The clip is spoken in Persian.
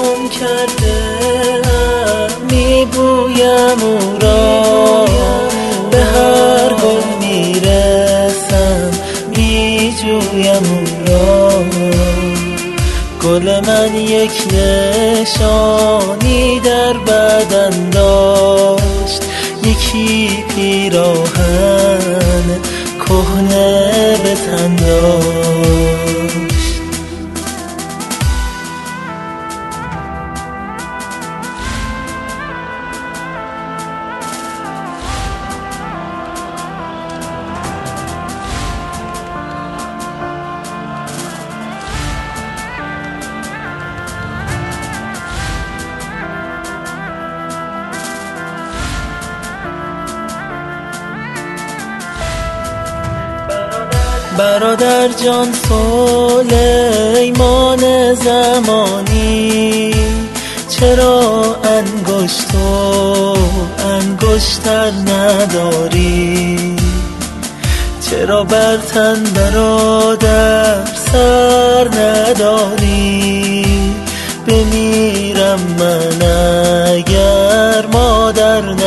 گم کرده میبویم او را، به هر گل میرسم میجویم او را. گل من یک نشانی در بدن داشت، یکی پیراهن کهنه به تن داشت. برادر جان سلیمان زمانی، چرا انگشتر نداری؟ چرا بر تن برادر سر نداری؟ بمیرم من اگر مادر